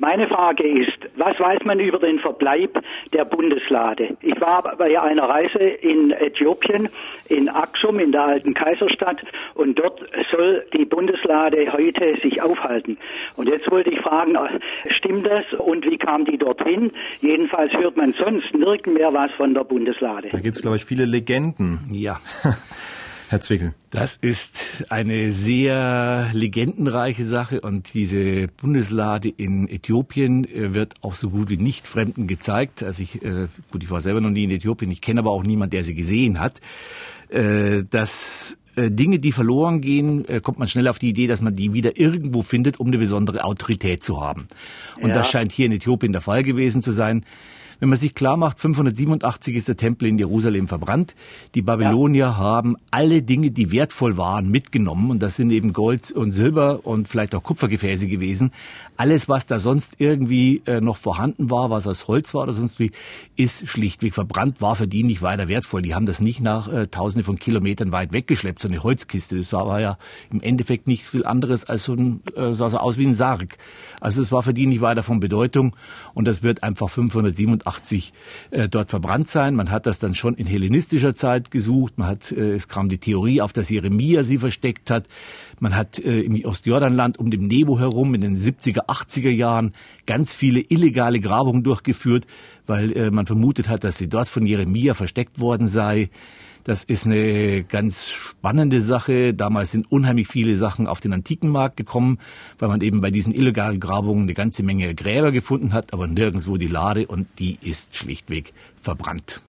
Meine Frage ist, was weiß man über den Verbleib der Bundeslade? Ich war bei einer Reise in Äthiopien, in Aksum, in der alten Kaiserstadt, und dort soll die Bundeslade heute sich aufhalten. Und jetzt wollte ich fragen, stimmt das und wie kam die dorthin? Jedenfalls hört man sonst nirgends mehr was von der Bundeslade. Da gibt's, glaube ich, viele Legenden. Ja. Herr Zwickel. Das ist eine sehr legendenreiche Sache und diese Bundeslade in Äthiopien wird auch so gut wie nicht Fremden gezeigt. Also ich war selber noch nie in Äthiopien, ich kenne aber auch niemanden, der sie gesehen hat. Dass Dinge, die verloren gehen, kommt man schnell auf die Idee, dass man die wieder irgendwo findet, um eine besondere Autorität zu haben. Und das scheint hier in Äthiopien der Fall gewesen zu sein. Wenn man sich klar macht, 587 ist der Tempel in Jerusalem verbrannt. Die Babylonier haben alle Dinge, die wertvoll waren, mitgenommen. Und das sind eben Gold und Silber und vielleicht auch Kupfergefäße gewesen. Alles, was da sonst irgendwie noch vorhanden war, was aus Holz war oder sonst wie, ist schlichtweg verbrannt, war für die nicht weiter wertvoll. Die haben das nicht nach Tausende von Kilometern weit weggeschleppt, so eine Holzkiste. Das war ja im Endeffekt nichts viel anderes als sah so aus wie ein Sarg. Also es war für die nicht weiter von Bedeutung. Und das wird einfach 587 dort verbrannt sein. Man hat das dann schon in hellenistischer Zeit gesucht. Es kam die Theorie auf, dass Jeremia sie versteckt hat. Man hat im Ostjordanland um den Nebo herum in den 70er, 80er Jahren ganz viele illegale Grabungen durchgeführt, weil man vermutet hat, dass sie dort von Jeremia versteckt worden sei. Das ist eine ganz spannende Sache. Damals sind unheimlich viele Sachen auf den Antikenmarkt gekommen, weil man eben bei diesen illegalen Grabungen eine ganze Menge Gräber gefunden hat, aber nirgendwo die Lade, und die ist schlichtweg verbrannt.